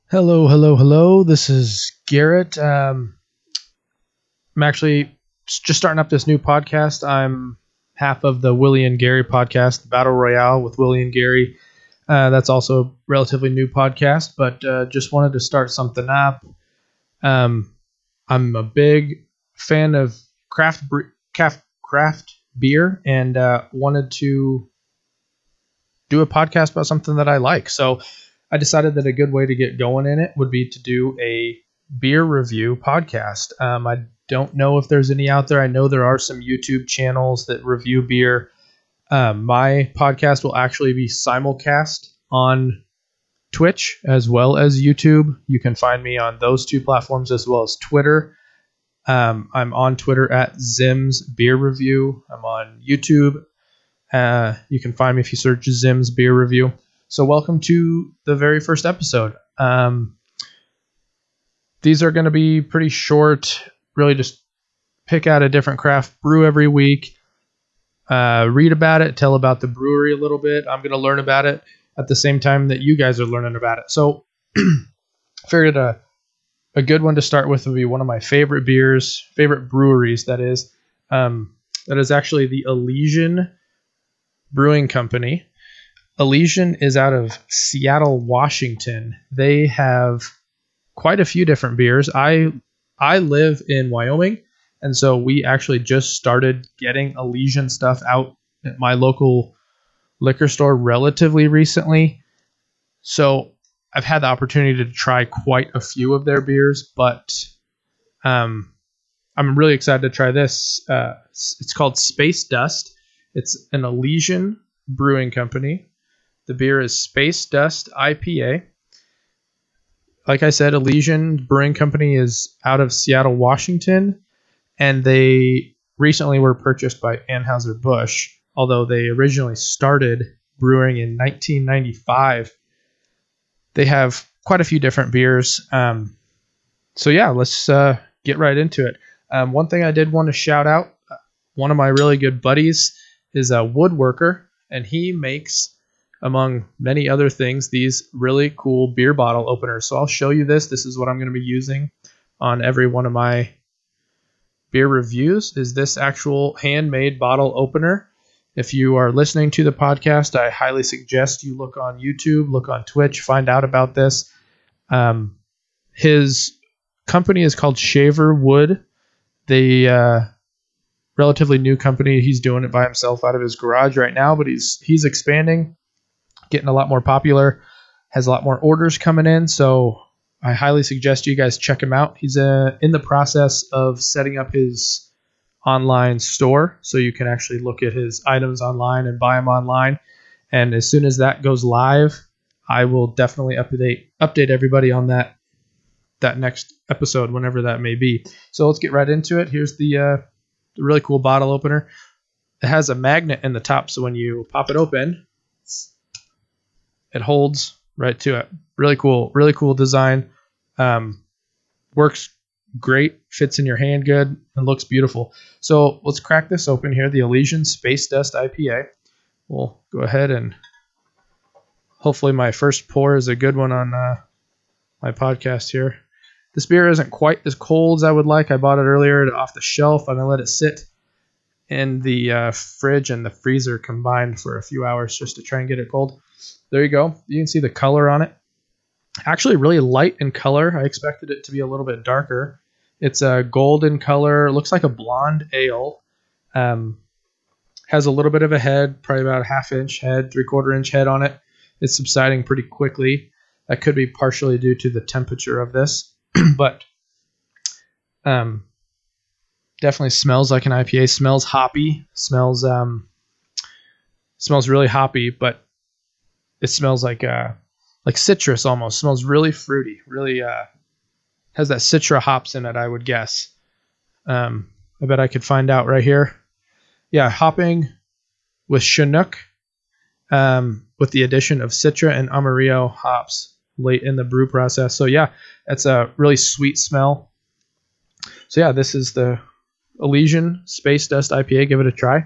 Hello, hello, hello. This is Garrett. I'm actually just starting up this new podcast. I'm half of the Willie and Gary podcast, Battle Royale with Willie and Gary. That's also a relatively new podcast, but just wanted to start something up. Um, I'm a big fan of craft beer and wanted to do a podcast about something that I like. So I decided that a good way to get going in it would be to do a beer review podcast. I don't know if there's any out there. I know there are some YouTube channels that review beer. My podcast will actually be simulcast on Twitch as well as YouTube. You can find me on those two platforms as well as Twitter. I'm on Twitter at Zim's Beer Review. I'm on YouTube. You can find me if you search Zim's Beer Review. So welcome to the very first episode. These are going to be pretty short, really just pick out a different craft brew every week, read about it, tell about the brewery a little bit. I'm going to learn about it at the same time that you guys are learning about it. So figured a good one to start with would be one of my favorite breweries, that is actually the Elysian Brewing Company. Elysian is out of Seattle, Washington. They have quite a few different beers. I live in Wyoming, and so we actually just started getting Elysian stuff out at my local liquor store relatively recently. So I've had the opportunity to try quite a few of their beers, but I'm really excited to try this. It's called Space Dust. It's an Elysian Brewing Company. The beer is Space Dust IPA. Like I said, Elysian Brewing Company is out of Seattle, Washington, and they recently were purchased by Anheuser-Busch, although they originally started brewing in 1995. They have quite a few different beers. So yeah, let's get right into it. One thing I did want to shout out, one of my really good buddies is a woodworker, and he makes, among many other things, these really cool beer bottle openers. So I'll show you this. This is what I'm going to be using on every one of my beer reviews, is this actual handmade bottle opener. If you are listening to the podcast, I highly suggest you look on YouTube, look on Twitch, find out about this. His company is called Shaver Wood. They relatively new company. He's doing it by himself out of his garage right now, but he's expanding, getting a lot more popular, has a lot more orders coming in. So I highly suggest you guys check him out. He's in the process of setting up his online store, so you can actually look at his items online and buy them online. And as soon as that goes live, I will definitely update everybody on that next episode, whenever that may be. So let's get right into it. Here's the really cool bottle opener. It has a magnet in the top, so when you pop it open, it holds right to it. Really cool design. Works great, fits in your hand good, and looks beautiful. So let's crack this open here, the Elysian Space Dust IPA. We'll go ahead and hopefully my first pour is a good one on my podcast here. This beer isn't quite as cold as I would like. I bought it earlier off the shelf. I'm going to let it sit in the fridge and the freezer combined for a few hours just to try and get it cold. There you go. You can see the color on it. Actually really light in color. I expected it to be a little bit darker. It's a golden color. Looks like a blonde ale. Has a little bit of a head, probably about a half-inch head, three-quarter-inch head on it. It's subsiding pretty quickly. That could be partially due to the temperature of this. But definitely smells like an IPA. Smells hoppy. Smells really hoppy, but it smells like citrus almost. Smells really fruity. Really has that citra hops in it, I would guess. I bet I could find out right here. Yeah, hopping with Chinook, with the addition of Citra and Amarillo hops late in the brew process. So yeah, it's a really sweet smell. So yeah, this is the Elysian Space Dust IPA. Give it a try.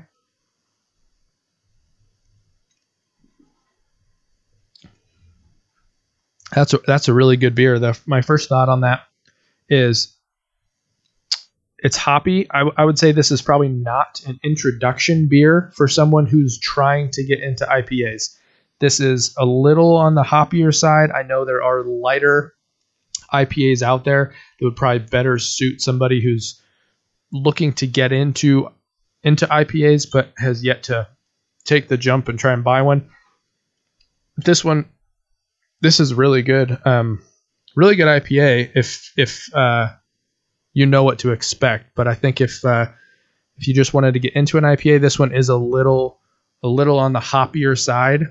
That's a really good beer. My first thought on that is it's hoppy. I would say this is probably not an introduction beer for someone who's trying to get into IPAs. This is a little on the hoppier side. I know there are lighter IPAs out there that would probably better suit somebody who's looking to get into IPAs but has yet to take the jump and try and buy one. This is really good. Really good IPA if you know what to expect. But I think if you just wanted to get into an IPA, this one is a little on the hoppier side.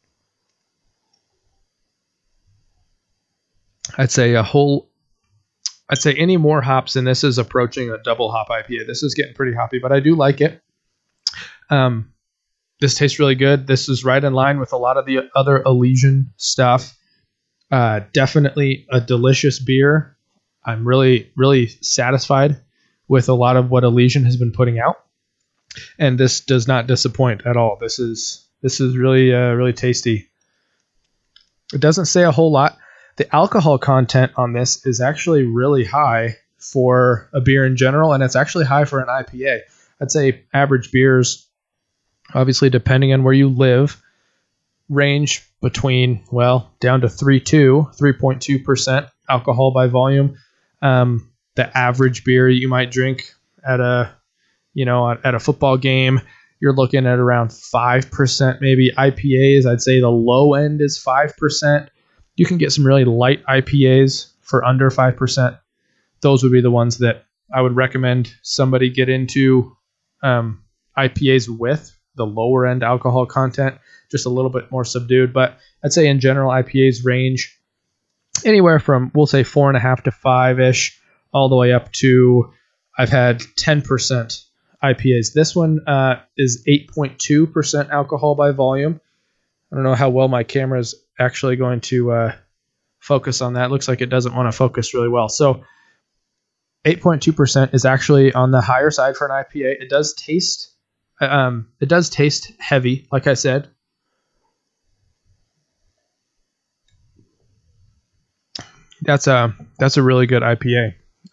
I'd say any more hops than this is approaching a double hop IPA. This is getting pretty hoppy, but I do like it. This tastes really good. This is right in line with a lot of the other Elysian stuff. Definitely a delicious beer. I'm really, really satisfied with a lot of what Elysian has been putting out, and this does not disappoint at all. This is really, really tasty. It doesn't say a whole lot. The alcohol content on this is actually really high for a beer in general, and it's actually high for an IPA. I'd say average beers, obviously depending on where you live, range between, down to 3.2% alcohol by volume. The average beer you might drink at a football game, you're looking at around 5%, maybe. IPAs, I'd say the low end is 5%. You can get some really light IPAs for under 5%. Those would be the ones that I would recommend somebody get into IPAs with, the lower end alcohol content, just a little bit more subdued. But I'd say in general, IPAs range anywhere from, we'll say 4.5 to 5-ish, all the way up to, I've had 10% IPAs. This one is 8.2% alcohol by volume. I don't know how well my camera is actually going to focus on that. Looks like it doesn't want to focus really well. So 8.2% is actually on the higher side for an IPA. It does taste heavy, like I said. That's a really good IPA.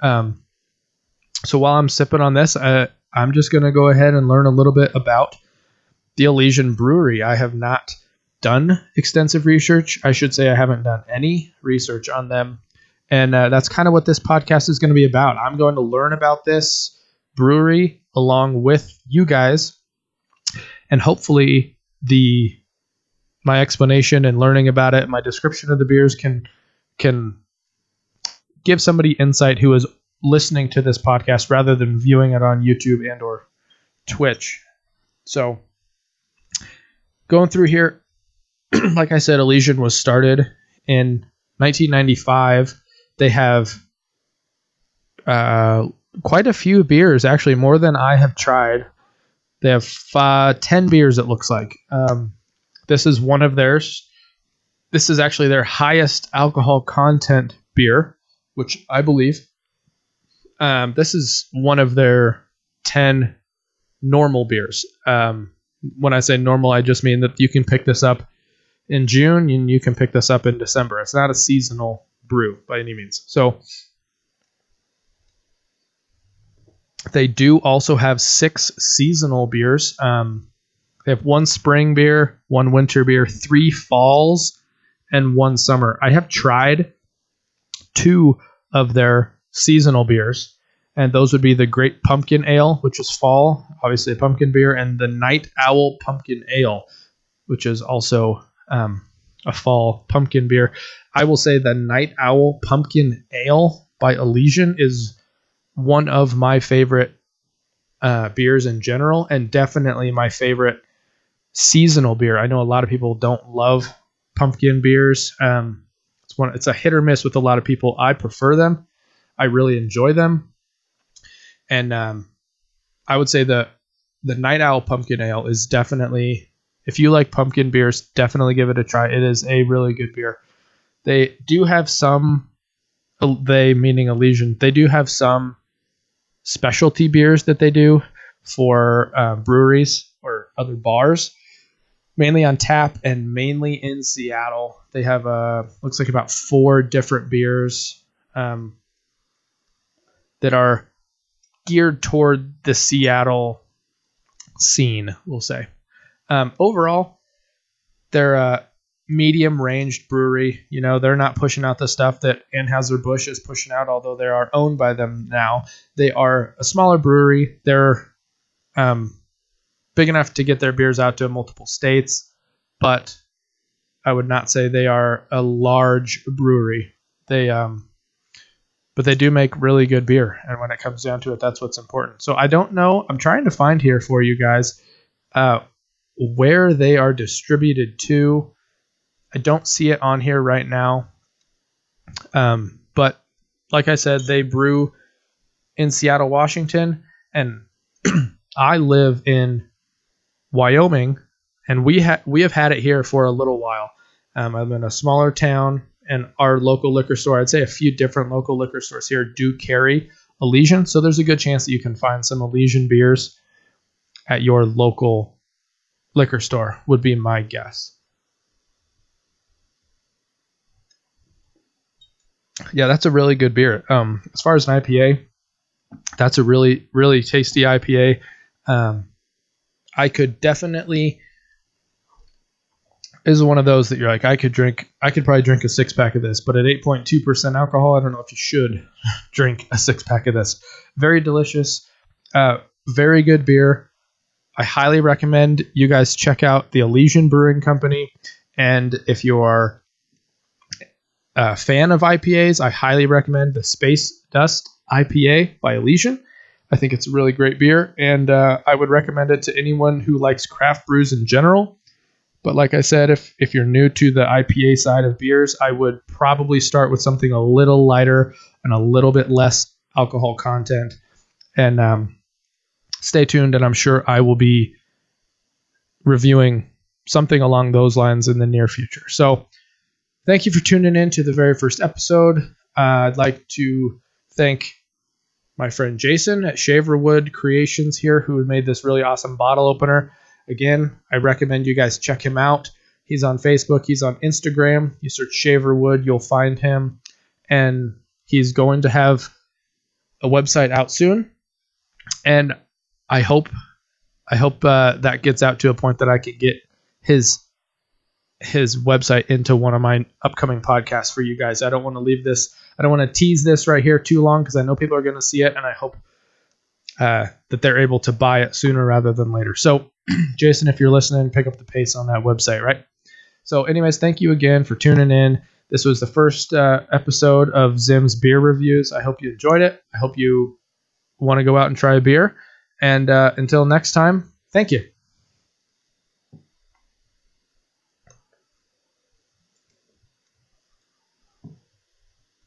So while I'm sipping on this, I'm just going to go ahead and learn a little bit about the Elysian Brewery. I have not done extensive research. I should say I haven't done any research on them. And that's kind of what this podcast is going to be about. I'm going to learn about this brewery along with you guys. And hopefully my explanation and learning about it, my description of the beers can give somebody insight who is listening to this podcast rather than viewing it on YouTube and or Twitch. So going through here, like I said, Elysian was started in 1995. They have quite a few beers, actually more than I have tried. They have 10 beers, it looks like. This is one of theirs. This is actually their highest alcohol content beer, which I believe. This is one of their 10 normal beers. When I say normal, I just mean that you can pick this up in June and you can pick this up in December. It's not a seasonal brew by any means. So they do also have 6 seasonal beers. They have 1 spring beer, 1 winter beer, 3 falls, and 1 summer. I have tried 2 of their seasonal beers, and those would be the Great Pumpkin Ale, which is fall, obviously a pumpkin beer, and the Night Owl Pumpkin Ale, which is also a fall pumpkin beer. I will say the Night Owl Pumpkin Ale by Elysian is one of my favorite beers in general, and definitely my favorite seasonal beer. I know a lot of people don't love pumpkin beers. It's a hit or miss with a lot of people. I prefer them. I really enjoy them. And I would say the Night Owl Pumpkin Ale is definitely, if you like pumpkin beers, definitely give it a try. It is a really good beer. They do have some, meaning Elysian, they do have some specialty beers that they do for breweries or other bars. mainly on tap and mainly in Seattle. They have looks like about 4 different beers that are geared toward the Seattle scene, we'll say. Overall, they're a medium-ranged brewery. You know, they're not pushing out the stuff that Anheuser-Busch is pushing out, although they are owned by them now. They are a smaller brewery. They're big enough to get their beers out to multiple states, but I would not say they are a large brewery. But they do make really good beer, and when it comes down to it, that's what's important. So I don't know. I'm trying to find here for you guys where they are distributed to. I don't see it on here right now. But like I said, they brew in Seattle, Washington, and I live in Wyoming, and we have had it here for a little while. I'm in a smaller town, and our local liquor store, I'd say a few different local liquor stores here do carry Elysian, so there's a good chance that you can find some Elysian beers at your local liquor store, would be my guess. Yeah, that's a really good beer. As far as an IPA, that's a really, really tasty IPA. I could definitely, is one of those that you're like, I could probably drink a 6-pack of this, but at 8.2% alcohol, I don't know if you should drink a 6-pack of this. Very delicious, very good beer. I highly recommend you guys check out the Elysian Brewing Company, and if you are a fan of IPAs, I highly recommend the Space Dust IPA by Elysian. I think it's a really great beer, and I would recommend it to anyone who likes craft brews in general. But like I said, if you're new to the IPA side of beers, I would probably start with something a little lighter and a little bit less alcohol content. And stay tuned, and I'm sure I will be reviewing something along those lines in the near future. So thank you for tuning in to the very first episode. I'd like to thank my friend Jason at Shaverwood Creations here, who made this really awesome bottle opener. Again, I recommend you guys check him out. He's on Facebook. He's on Instagram. You search Shaverwood, you'll find him. And he's going to have a website out soon. And I hope that gets out to a point that I could get his website into one of my upcoming podcasts for you guys. I don't want to tease this right here too long, because I know people are going to see it, and I hope that they're able to buy it sooner rather than later. So Jason, if you're listening, pick up the pace on that website, right? So anyways, thank you again for tuning in. This was the first episode of Zim's Beer Reviews. I hope you enjoyed it. I hope you want to go out and try a beer. And until next time, thank you.